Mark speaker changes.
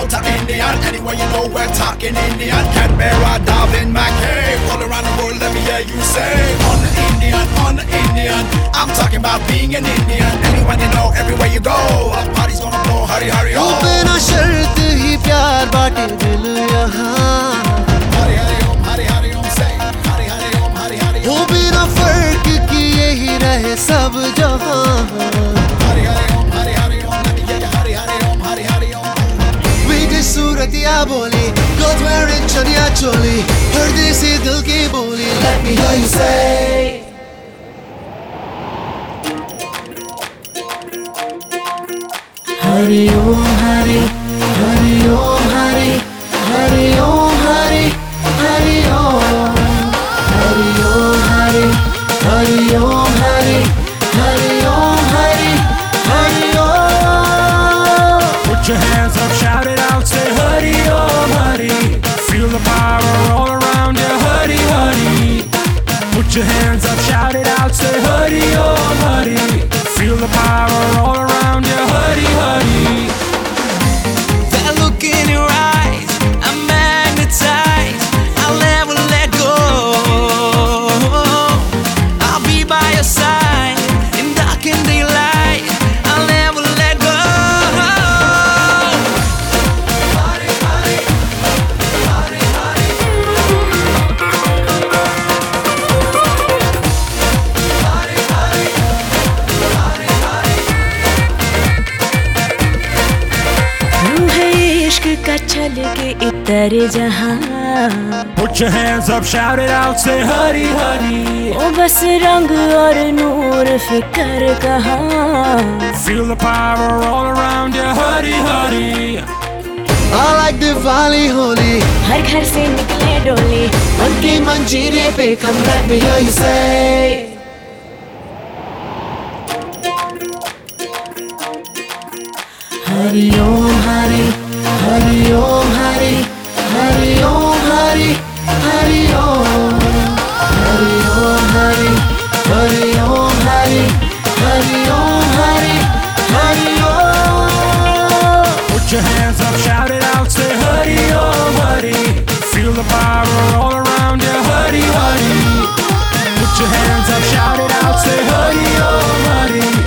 Speaker 1: out to Indian. Anyway, you know we're talking Indian. Can't bear a dove in my cave. All around the world, let me hear you say, on the Indian, on the Indian. I'm talking about being an Indian. Anyone you know, everywhere you go, a party's gonna blow. Hari Hari Om.
Speaker 2: बिना शर्त ही प्यार बाटे दिल यहाँ.
Speaker 1: Hari Hari Om, Hari Hari Om, say Hari Hari Om, Hari Hari Om.
Speaker 2: वो बिना फर्क किए ही रहे सब जहाँ.
Speaker 1: Hari Hari Om, Hari Hari Om, let me hear you. Hari Hari Om, Hari Hari Om.
Speaker 2: बिग सूरत या बोली, girls wearing चनिया चोली, परदेसी दिल की बोली. Let me hear you say. Hari Om Hari, Hari Om Hari, Hari Om Hari, Hari Om. Hari Om Hari, Hari Om Hari, Hari Om Hari, Hari Om.
Speaker 3: Put your hands up, shout it out, say Hari Om Hari. Feel the power all around you, Hari Hari. Put your hands up, shout it out, say Hari Om Hari. Feel the power all around you, Hari Hari.
Speaker 4: That look in your eyes, I'm magnetized. I'll never let go. I'll be by your side in dark and daylight. I'll never let go. Hari, hari, hari, hari. Hari, hari, hari, hari.
Speaker 5: तू है इश्क का छल के इतर जहां.
Speaker 3: Put your hands up, shout it out, say Hari Hari.
Speaker 5: ओ बस रंग और नूर फिकर कहाँ.
Speaker 3: Feel the power all around you, Hari Hari.
Speaker 2: I like Diwali, Holi.
Speaker 5: हर घर से निकले डोली.
Speaker 2: उनकी मंजीरे पे come let me hear you say. Hari Om Hari, Hari Om Hari, Hari Om Hari, Hari Om. Hari Om Hari, Hari Om Hari, Hari Om Hari, Hari Om.
Speaker 3: Put your hands up, shout it out, say Hari Om Hari. Feel the power all around you, Hari Hari. Put your hands up, shout it out, say Hari Om Hari.